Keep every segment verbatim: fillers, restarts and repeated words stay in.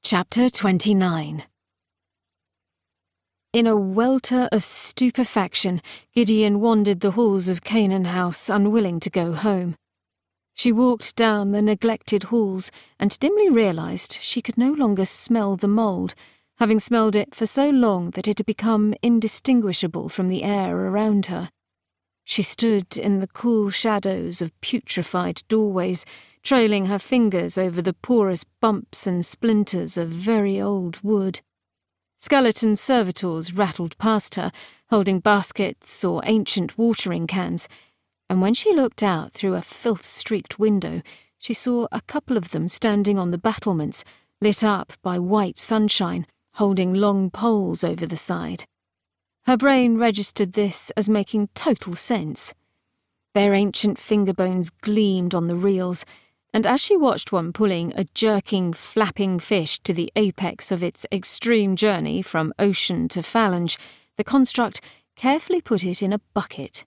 Chapter twenty-nine. In a welter of stupefaction, Gideon wandered the halls of Canaan House, unwilling to go home. She walked down the neglected halls and dimly realised she could no longer smell the mould, having smelled it for so long that it had become indistinguishable from the air around her. She stood in the cool shadows of putrefied doorways, trailing her fingers over the porous bumps and splinters of very old wood. Skeleton servitors rattled past her, holding baskets or ancient watering cans, and when she looked out through a filth-streaked window, she saw a couple of them standing on the battlements, lit up by white sunshine, holding long poles over the side. Her brain registered this as making total sense. Their ancient finger bones gleamed on the reels, and as she watched one pulling a jerking, flapping fish to the apex of its extreme journey from ocean to phalange, the construct carefully put it in a bucket.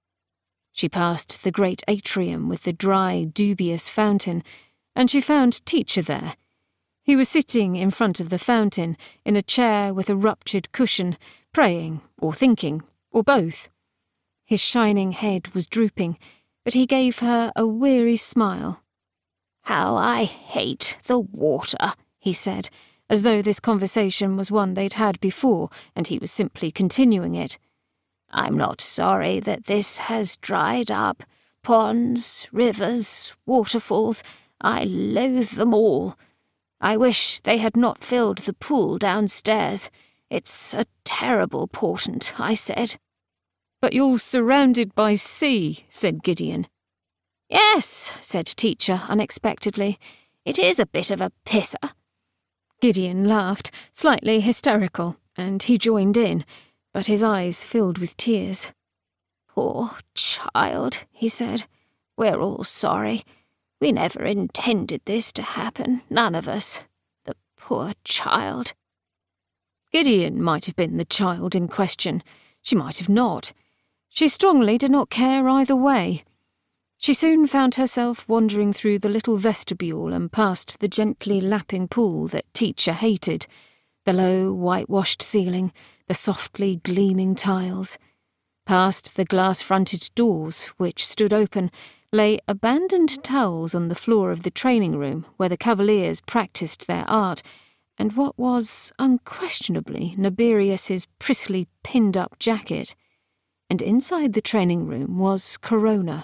She passed the great atrium with the dry, dubious fountain, and she found Teacher there. He was sitting in front of the fountain, in a chair with a ruptured cushion, praying, or thinking, or both. His shining head was drooping, but he gave her a weary smile. "How I hate the water," he said, as though this conversation was one they'd had before, and he was simply continuing it. "I'm not sorry that this has dried up. Ponds, rivers, waterfalls, I loathe them all. I wish they had not filled the pool downstairs. It's a terrible portent," I said. "But you're surrounded by sea," said Gideon. "Yes," said Teacher unexpectedly. "It is a bit of a pisser." Gideon laughed, slightly hysterical, and he joined in, but his eyes filled with tears. "Poor child," he said. "We're all sorry. We never intended this to happen, none of us. The poor child." Gideon might have been the child in question. She might have not. She strongly did not care either way. She soon found herself wandering through the little vestibule and past the gently lapping pool that Teacher hated, the low, whitewashed ceiling, the softly gleaming tiles. Past the glass-fronted doors, which stood open, lay abandoned towels on the floor of the training room where the cavaliers practised their art, and what was unquestionably Naberius's prissily pinned-up jacket. And inside the training room was Corona.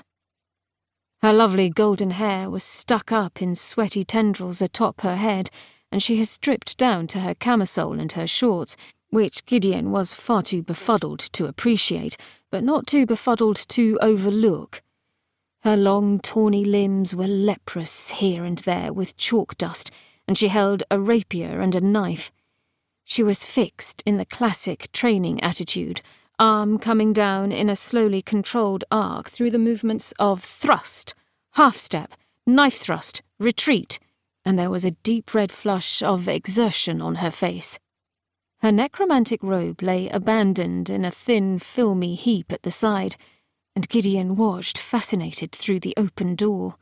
Her lovely golden hair was stuck up in sweaty tendrils atop her head, and she had stripped down to her camisole and her shorts, which Gideon was far too befuddled to appreciate, but not too befuddled to overlook. Her long, tawny limbs were leprous here and there with chalk dust, and she held a rapier and a knife. She was fixed in the classic training attitude, arm coming down in a slowly controlled arc through the movements of thrust, half-step, knife thrust, retreat, and there was a deep red flush of exertion on her face. Her necromantic robe lay abandoned in a thin, filmy heap at the side, and Gideon watched fascinated through the open door.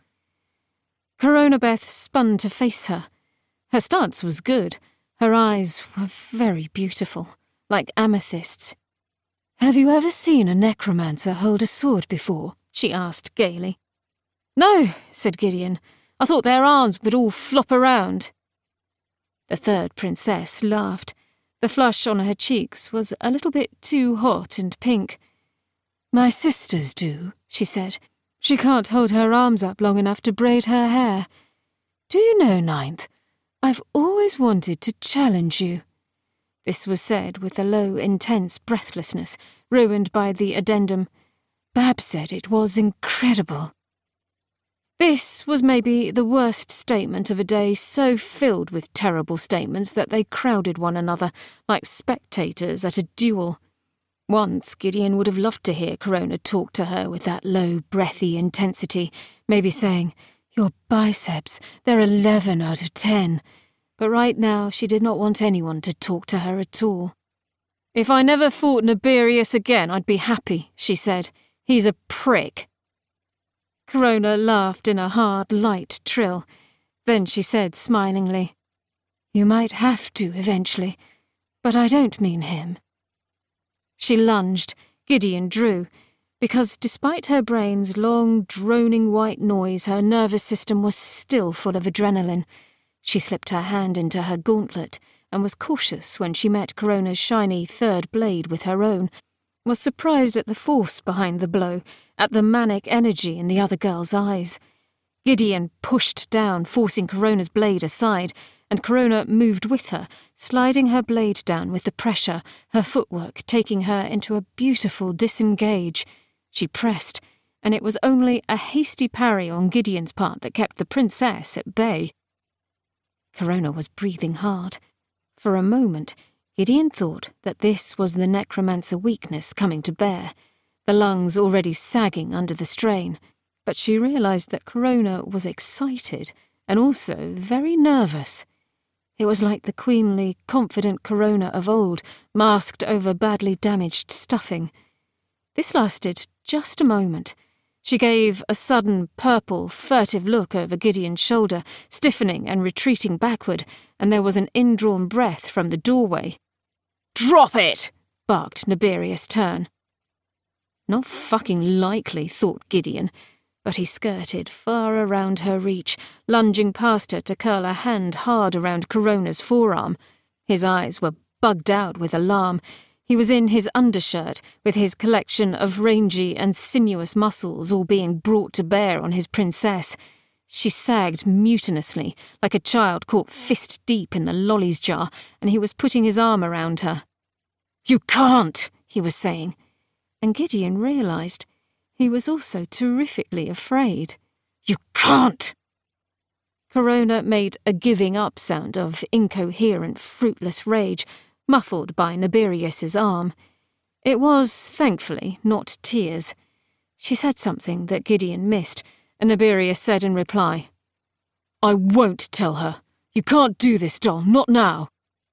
Corona Beth spun to face her. Her stance was good. Her eyes were very beautiful, like amethysts. "Have you ever seen a necromancer hold a sword before?" she asked gaily. "No," said Gideon. "I thought their arms would all flop around." The third princess laughed. The flush on her cheeks was a little bit too hot and pink. "My sisters do," she said. "She can't hold her arms up long enough to braid her hair. Do you know, Ninth, I've always wanted to challenge you." This was said with a low, intense breathlessness, ruined by the addendum. "Babs said it was incredible." This was maybe the worst statement of a day so filled with terrible statements that they crowded one another, like spectators at a duel. Once Gideon would have loved to hear Corona talk to her with that low, breathy intensity, maybe saying, "Your biceps, they're eleven out of ten." But right now she did not want anyone to talk to her at all. "If I never fought Naberius again, I'd be happy," she said. "He's a prick." Corona laughed in a hard, light trill. Then she said smilingly, You might have to eventually, but I don't mean him. She lunged. Gideon drew, because despite her brain's long, droning white noise, her nervous system was still full of adrenaline. She slipped her hand into her gauntlet and was cautious when she met Corona's shiny third blade with her own, was surprised at the force behind the blow, at the manic energy in the other girl's eyes. Gideon pushed down, forcing Corona's blade aside, and Corona moved with her, sliding her blade down with the pressure, her footwork taking her into a beautiful disengage. She pressed, and it was only a hasty parry on Gideon's part that kept the princess at bay. Corona was breathing hard. For a moment, Gideon thought that this was the necromancer weakness coming to bear, the lungs already sagging under the strain, but she realised that Corona was excited and also very nervous. It was like the queenly, confident Corona of old, masked over badly damaged stuffing. This lasted just a moment. She gave a sudden, purple, furtive look over Gideon's shoulder, stiffening and retreating backward, and there was an indrawn breath from the doorway. "Drop it!" barked Naberius Turn. Not fucking likely, thought Gideon, but he skirted far around her reach, lunging past her to curl a hand hard around Corona's forearm. His eyes were bugged out with alarm. He was in his undershirt, with his collection of rangy and sinuous muscles all being brought to bear on his princess. She sagged mutinously, like a child caught fist-deep in the lollies jar, and he was putting his arm around her. "You can't," he was saying, and Gideon realised he was also terrifically afraid. "You can't!" Corona made a giving-up sound of incoherent, fruitless rage, muffled by Naberius's arm. It was, thankfully, not tears. She said something that Gideon missed, and Naberius said in reply, "I won't tell her. You can't do this, doll, not now."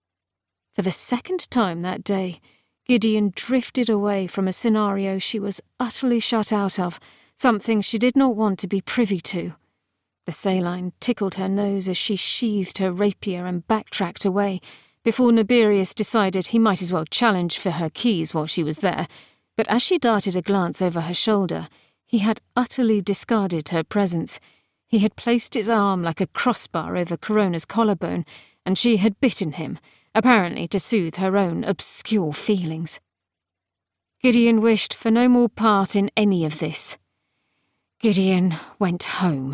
For the second time that day, Gideon drifted away from a scenario she was utterly shut out of, something she did not want to be privy to. The saline tickled her nose as she sheathed her rapier and backtracked away, before Naberius decided he might as well challenge for her keys while she was there, but as she darted a glance over her shoulder, he had utterly discarded her presence. He had placed his arm like a crossbar over Corona's collarbone, and she had bitten him, apparently to soothe her own obscure feelings. Gideon wished for no more part in any of this. Gideon went home.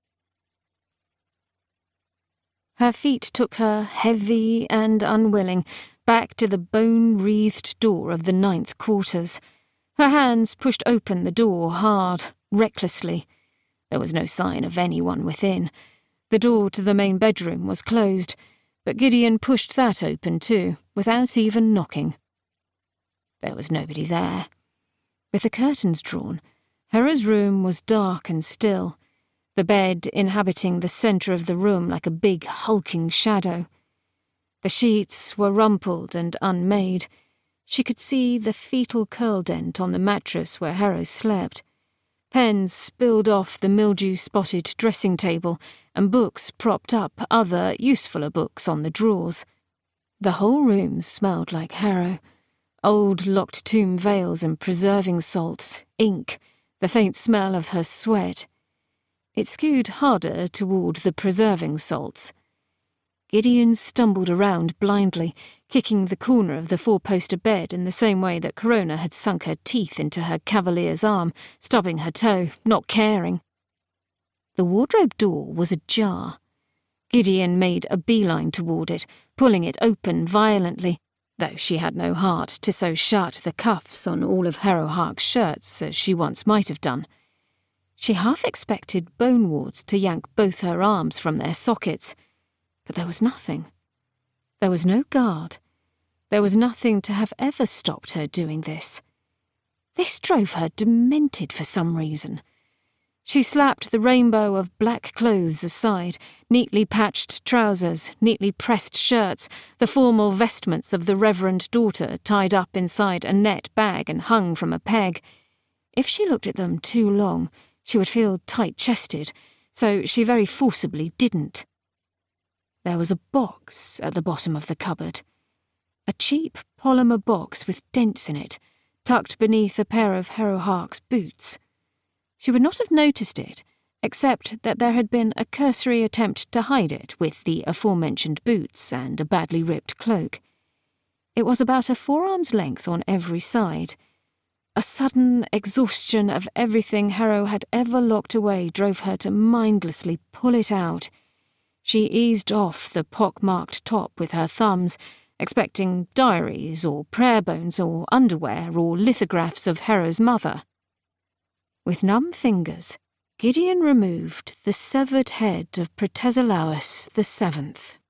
Her feet took her, heavy and unwilling, back to the bone-wreathed door of the ninth quarters. Her hands pushed open the door hard, recklessly. There was no sign of anyone within. The door to the main bedroom was closed, but Gideon pushed that open too, without even knocking. There was nobody there. With the curtains drawn, Hera's room was dark and still, the bed inhabiting the centre of the room like a big hulking shadow. The sheets were rumpled and unmade. She could see the fetal curl dent on the mattress where Hera slept. Pens spilled off the mildew-spotted dressing table, and books propped up other, usefuller books on the drawers. The whole room smelled like Harrow. Old locked tomb veils and preserving salts, ink, the faint smell of her sweat. It skewed harder toward the preserving salts. Gideon stumbled around blindly, kicking the corner of the four-poster bed in the same way that Corona had sunk her teeth into her cavalier's arm, stubbing her toe, not caring. The wardrobe door was ajar. Gideon made a beeline toward it, pulling it open violently, though she had no heart to sew shut the cuffs on all of Harrowhark's shirts as she once might have done. She half expected bone wards to yank both her arms from their sockets, but there was nothing. There was no guard. There was nothing to have ever stopped her doing this. This drove her demented for some reason. She slapped the rainbow of black clothes aside, neatly patched trousers, neatly pressed shirts, the formal vestments of the reverend daughter tied up inside a net bag and hung from a peg. If she looked at them too long, she would feel tight-chested, so she very forcibly didn't. there was a box at the bottom of the cupboard. A cheap polymer box with dents in it, tucked beneath a pair of Harrow Hark's boots. She would not have noticed it, except that there had been a cursory attempt to hide it with the aforementioned boots and a badly ripped cloak. It was about a forearm's length on every side. A sudden exhaustion of everything Harrow had ever locked away drove her to mindlessly pull it out. She eased off the pock-marked top with her thumbs, expecting diaries or prayer bones or underwear or lithographs of Harrow's mother. With numb fingers, Gideon removed the severed head of Protesilaus the Seventh.